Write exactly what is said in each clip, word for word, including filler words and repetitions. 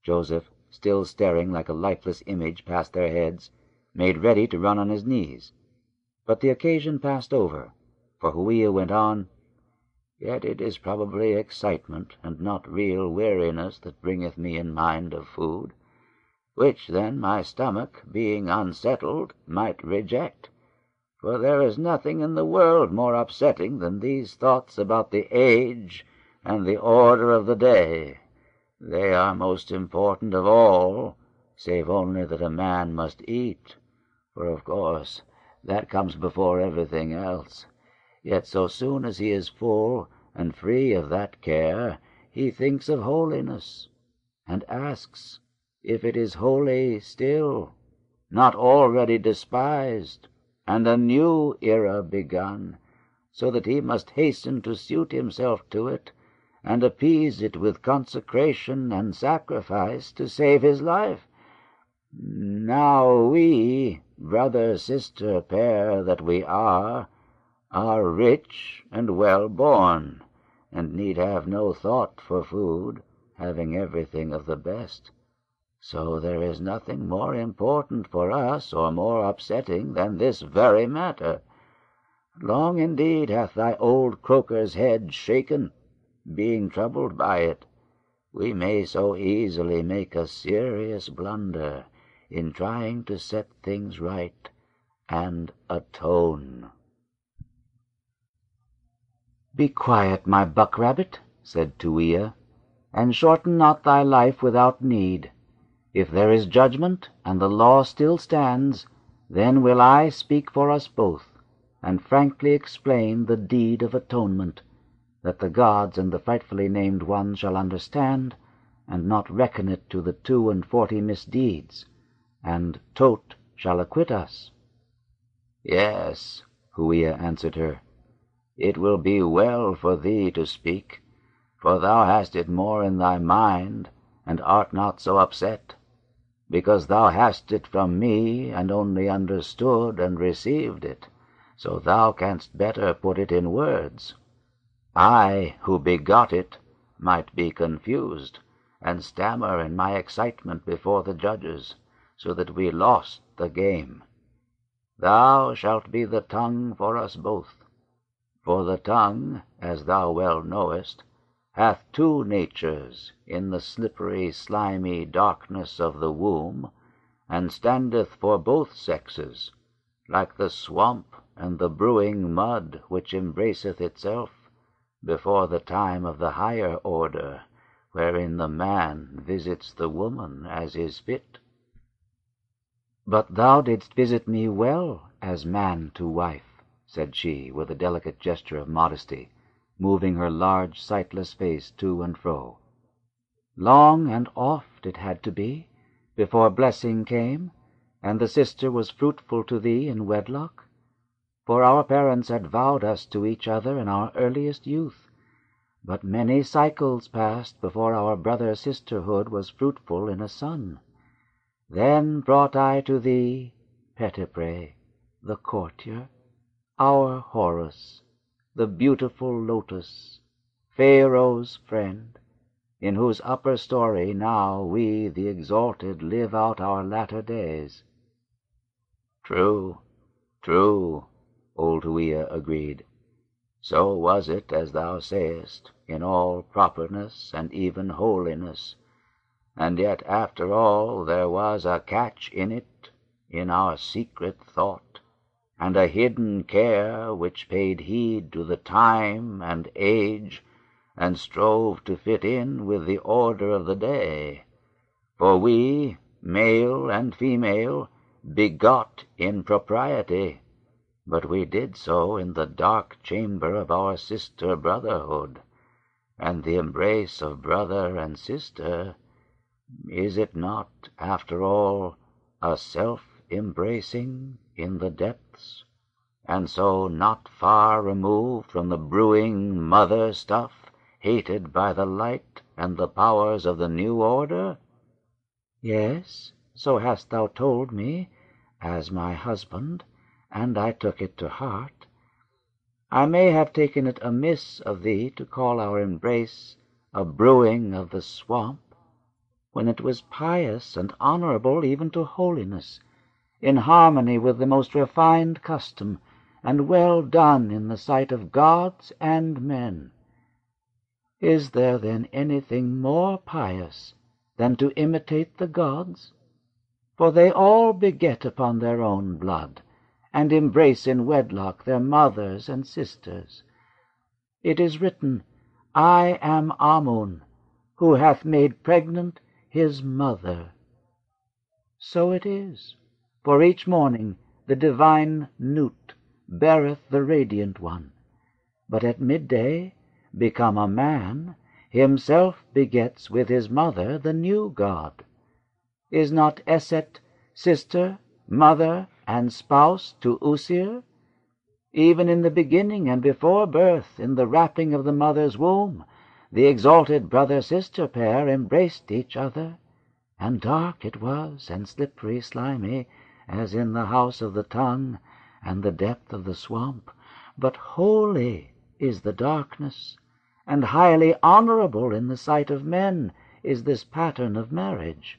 Joseph, still staring like a lifeless image past their heads, made ready to run on his knees. But the occasion passed over, for Houilla went on, "Yet it is probably excitement, and not real weariness, that bringeth me in mind of food, which then my stomach, being unsettled, might reject. For there is nothing in the world more upsetting than these thoughts about the age and the order of the day. They are most important of all, save only that a man must eat, for of course that comes before everything else. Yet so soon as he is full and free of that care, he thinks of holiness, and asks if it is holy still, not already despised, and a new era begun, so that he must hasten to suit himself to it, and appease it with consecration and sacrifice to save his life. Now we, brother-sister pair that we are, are rich and well-born, and need have no thought for food, having everything of the best. So there is nothing more important for us or more upsetting than this very matter. Long indeed hath thy old croaker's head shaken, being troubled by it. We may so easily make a serious blunder in trying to set things right and atone." "Be quiet, my buck-rabbit," said Tuia, "and shorten not thy life without need. If there is judgment, and the law still stands, then will I speak for us both, and frankly explain the deed of atonement, that the gods and the frightfully named one shall understand, and not reckon it to the two and forty misdeeds, and Tot shall acquit us." "Yes," Houilla answered her, "it will be well for thee to speak, for thou hast it more in thy mind, and art not so upset, because thou hast it from me, and only understood and received it, so thou canst better put it in words. I, who begot it, might be confused, and stammer in my excitement before the judges, so that we lost the game. Thou shalt be the tongue for us both, for the tongue, as thou well knowest, hath two natures in the slippery, slimy darkness of the womb, and standeth for both sexes, like the swamp and the brewing mud which embraceth itself, before the time of the higher order, wherein the man visits the woman as is fit." "But thou didst visit me well as man to wife," said she, with a delicate gesture of modesty, moving her large sightless face to and fro. "Long and oft it had to be, before blessing came, and the sister was fruitful to thee in wedlock. For our parents had vowed us to each other in our earliest youth, but many cycles passed before our brother-sisterhood was fruitful in a son. Then brought I to thee Petipre, the courtier, our Horus, the beautiful lotus, Pharaoh's friend, in whose upper story now we, the exalted, live out our latter days." "True, true," old Houilla agreed. "So was it, as thou sayest, in all properness and even holiness. And yet, after all, there was a catch in it, in our secret thought, and a hidden care which paid heed to the time and age, and strove to fit in with the order of the day. For we, male and female, begot in propriety, but we did so in the dark chamber of our sister brotherhood, and the embrace of brother and sister, is it not, after all, a self-embracing in the depths, and so not far removed from the brewing mother stuff, hated by the light and the powers of the new order?" "Yes, so hast thou told me, as my husband, and I took it to heart. I may have taken it amiss of thee to call our embrace a brewing of the swamp, when it was pious and honorable even to holiness, in harmony with the most refined custom, and well done in the sight of gods and men. Is there then anything more pious than to imitate the gods? For they all beget upon their own blood, and embrace in wedlock their mothers and sisters. It is written, I am Amun, who hath made pregnant his mother. So it is, for each morning the divine Nut beareth the radiant one, but at midday, become a man, himself begets with his mother the new God. Is not Eset sister, mother, and spouse to Usir? Even in the beginning and before birth, in the wrapping of the mother's womb, the exalted brother-sister pair embraced each other, and dark it was, and slippery, slimy, as in the house of the tongue, and the depth of the swamp. But holy is the darkness, and highly honorable in the sight of men is this pattern of marriage.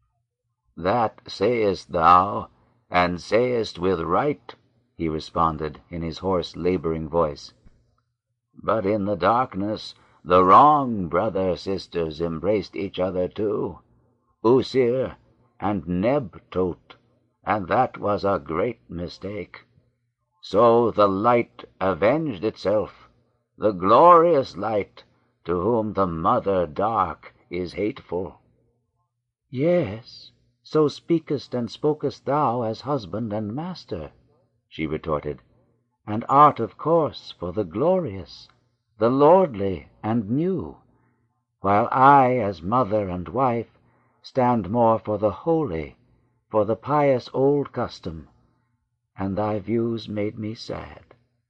That sayest thou, and sayest with right, he responded in his hoarse, laboring voice. But in the darkness the wrong brother-sisters embraced each other too, Usir and Nebtot, and that was a great mistake. So the light avenged itself, the glorious light, to whom the mother dark is hateful. Yes, so speakest and spokest thou as husband and master, she retorted, and art of course for the glorious, the lordly and new, while I, as mother and wife, stand more for the holy, for the pious old custom, and thy views made me sad.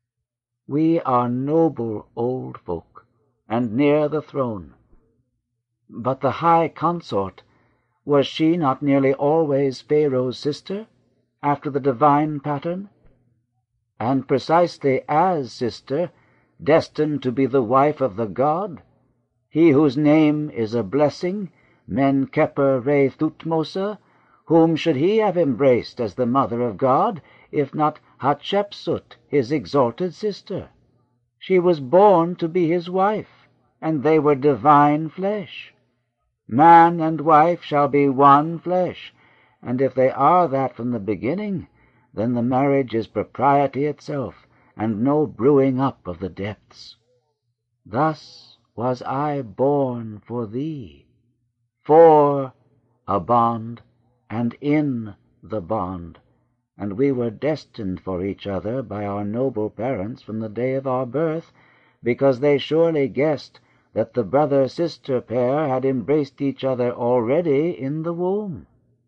We are noble old folk, and near the throne. But the high consort, was she not nearly always Pharaoh's sister, after the divine pattern? And precisely as sister, destined to be the wife of the god, he whose name is a blessing, Menkeper Re Thutmosa, whom should he have embraced as the mother of God, if not Hatshepsut, his exalted sister? She was born to be his wife, and they were divine flesh. Man and wife shall be one flesh, and if they are that from the beginning, then the marriage is propriety itself, and no brewing up of the depths. Thus was I born for thee, for a bond, and in the bond, and we were destined for each other by our noble parents from the day of our birth, because they surely guessed that the brother-sister pair had embraced each other already in the womb.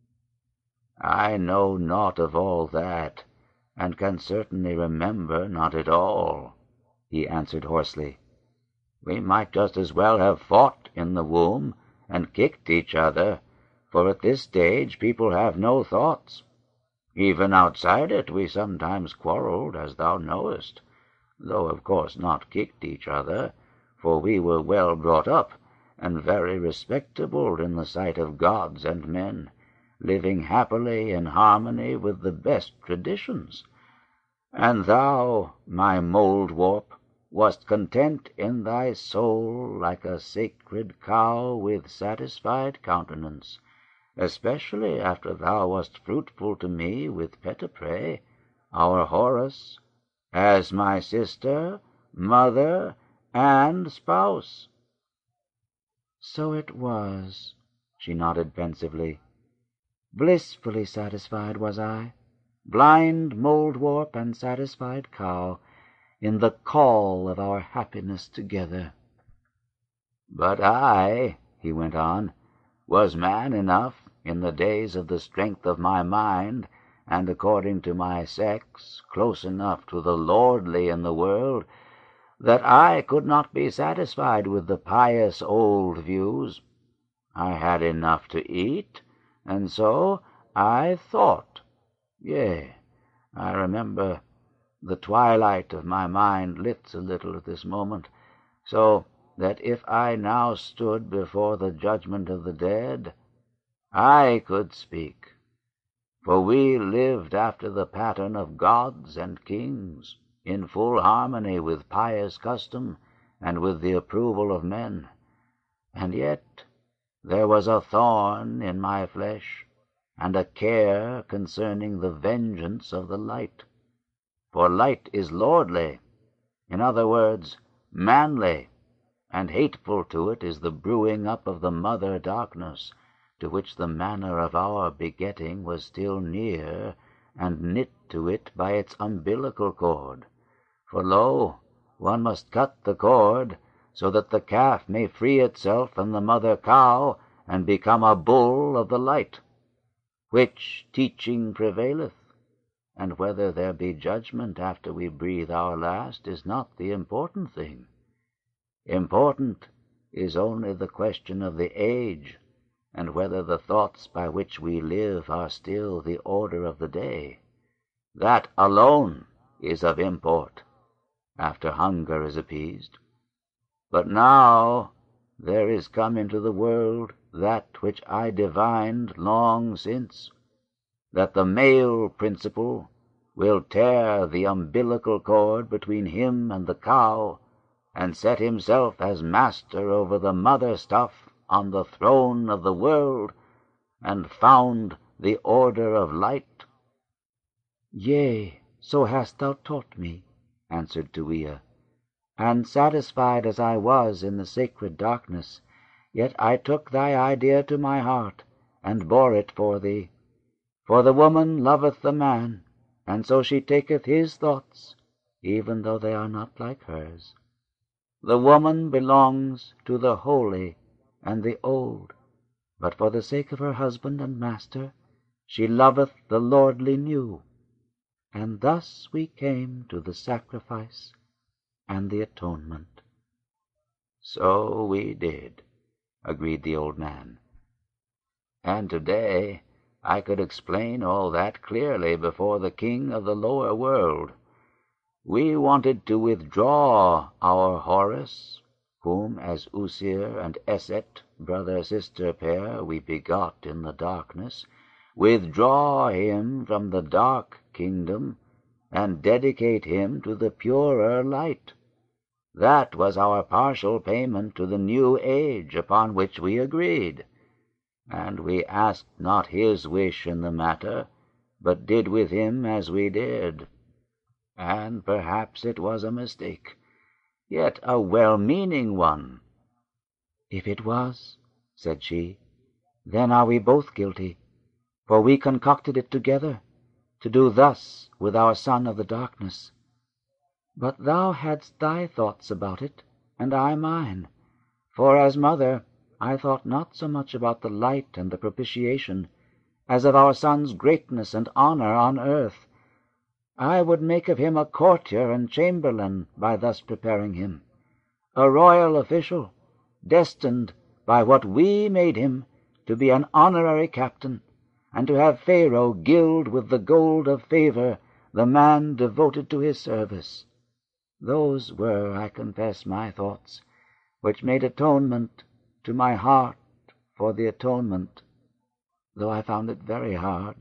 I know naught of all that, and can certainly remember not at all, he answered hoarsely. We might just as well have fought in the womb and kicked each other, for at this stage people have no thoughts. Even outside it we sometimes quarrelled, as thou knowest, though of course not kicked each other, for we were well brought up, and very respectable in the sight of gods and men, living happily in harmony with the best traditions. And thou, my mould-warp, wast content in thy soul like a sacred cow with satisfied countenance, especially after thou wast fruitful to me with Petipre, our Horus, as my sister, mother, and spouse. So it was, she nodded pensively. Blissfully satisfied was I, blind mould-warp and satisfied cow, in the call of our happiness together. But I, he went on, was man enough, in the days of the strength of my mind, and according to my sex, close enough to the lordly in the world, that I could not be satisfied with the pious old views. I had enough to eat, and so I thought. Yea, I remember the twilight of my mind lit a little at this moment, so that if I now stood before the judgment of the dead, I could speak, for we lived after the pattern of gods and kings, in full harmony with pious custom and with the approval of men. And yet there was a thorn in my flesh, and a care concerning the vengeance of the light. For light is lordly, in other words, manly, and hateful to it is the brewing up of the mother darkness, to which the manner of our begetting was still near, and knit to it by its umbilical cord. For lo, one must cut the cord, so that the calf may free itself from the mother cow, and become a bull of the light. Which teaching prevaileth, and whether there be judgment after we breathe our last is not the important thing. Important is only the question of the age, and whether the thoughts by which we live are still the order of the day. That alone is of import, after hunger is appeased. But now there is come into the world that which I divined long since, that the male principle will tear the umbilical cord between him and the cow, and set himself as master over the mother stuff on the throne of the world, and found the order of light. Yea, so hast thou taught me, answered Tuia, and satisfied as I was in the sacred darkness, yet I took thy idea to my heart, and bore it for thee. For the woman loveth the man, and so she taketh his thoughts, even though they are not like hers. The woman belongs to the holy and the old, but for the sake of her husband and master she loveth the lordly new. And thus we came to the sacrifice and the atonement. So we did, agreed the old man. And today I could explain all that clearly before the king of the lower world. We wanted to withdraw our Horus, whom as Usir and Eset, brother-sister pair, we begot in the darkness, withdraw him from the dark kingdom, and dedicate him to the purer light. That was our partial payment to the new age upon which we agreed, and we asked not his wish in the matter, but did with him as we did. And perhaps it was a mistake, yet a well-meaning one. If it was, said she, then are we both guilty, for we concocted it together, to do thus with our son of the darkness. But thou hadst thy thoughts about it, and I mine, for as mother I thought not so much about the light and the propitiation, as of our son's greatness and honor on earth. I would make of him a courtier and chamberlain by thus preparing him, a royal official, destined by what we made him to be an honorary captain, and to have Pharaoh gild with the gold of favor the man devoted to his service. Those were, I confess, my thoughts, which made atonement to my heart for the atonement, though I found it very hard.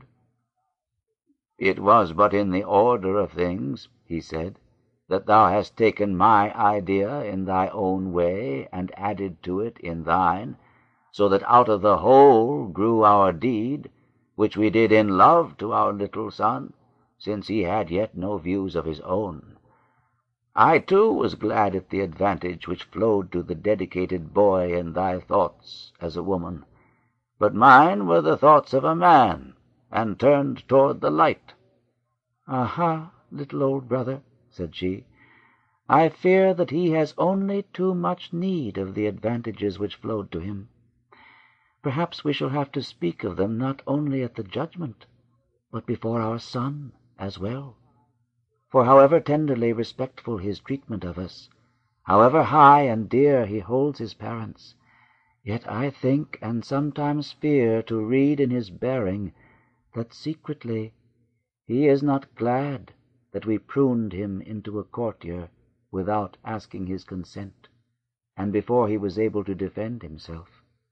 It was but in the order of things, he said, that thou hast taken my idea in thy own way, and added to it in thine, so that out of the whole grew our deed, which we did in love to our little son, since he had yet no views of his own. I too was glad at the advantage which flowed to the dedicated boy in thy thoughts as a woman, but mine were the thoughts of a man, and turned toward the light. Aha, little old brother, said she, I fear that he has only too much need of the advantages which flowed to him. Perhaps we shall have to speak of them not only at the judgment, but before our son as well. For however tenderly respectful his treatment of us, however high and dear he holds his parents, yet I think and sometimes fear to read in his bearing that secretly he is not glad that we pruned him into a courtier without asking his consent, and before he was able to defend himself.